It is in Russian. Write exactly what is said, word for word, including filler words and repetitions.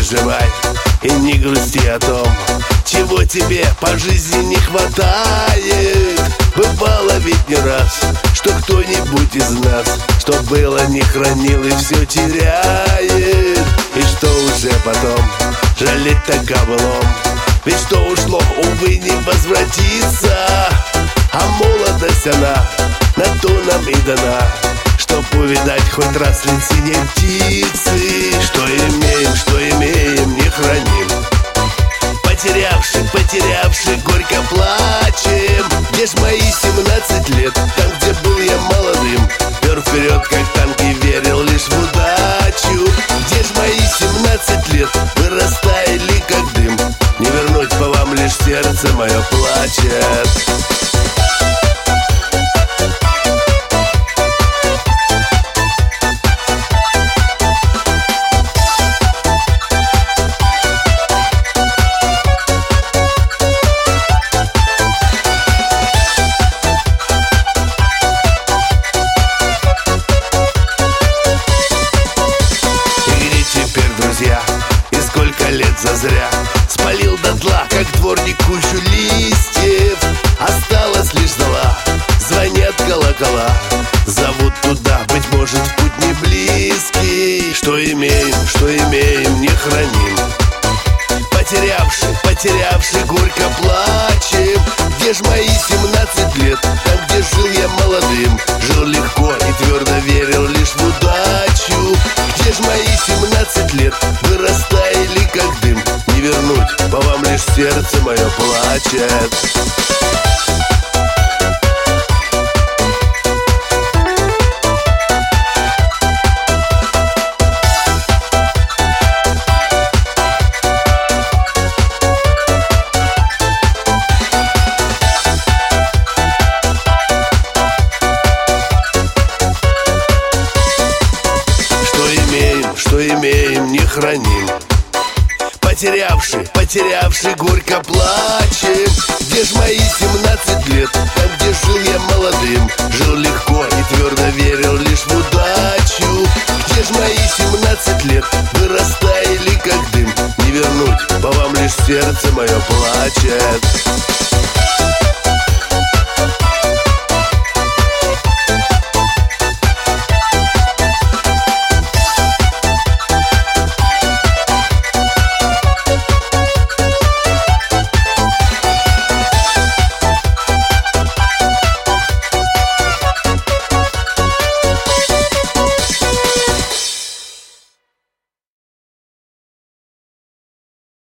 переживай и не грусти о том, чего тебе по жизни не хватает. Бывало ведь не раз, что кто-нибудь из нас, что было не хранил и все теряет. И что уже потом жалеть-то каблом, ведь что ушло, увы, не возвратится. А молодость она на то нам и дана, чтоб увидать хоть раз лиц синей птицы. Что имеем, что имеем, не храним. Потерявши, потерявши, горько плачем. Где ж мои семнадцать лет, там, где был я молодым, пер вперед, как танк, и верил лишь в удачу. Где ж мои семнадцать лет, вы растаяли, как дым. Не вернуть по вам, лишь сердце мое плачет. И сколько лет зазря спалил дотла, как дворник, кучу листьев. Осталась лишь зола, звонят колокола, зовут туда, быть может, в путь не близкий. Что имеем, что имеем, не храним. Потерявши, потерявши, горько плачем. Где ж мои семнадцать лет, там, где жил я молодым, жил легко и твердо верил лишь в удачу. Где ж мои семнадцать лет, вы растаяли, как дым. Не вернуть, по вам лишь сердце мое плачет. Что имеем, не храним. Потерявши, потерявши, горько плачем. Где ж мои семнадцать лет, там, где жил я молодым, жил легко и твердо верил лишь в удачу. Где ж мои семнадцать лет, вы растаяли, как дым. Не вернуть, по вам лишь сердце мое плачет.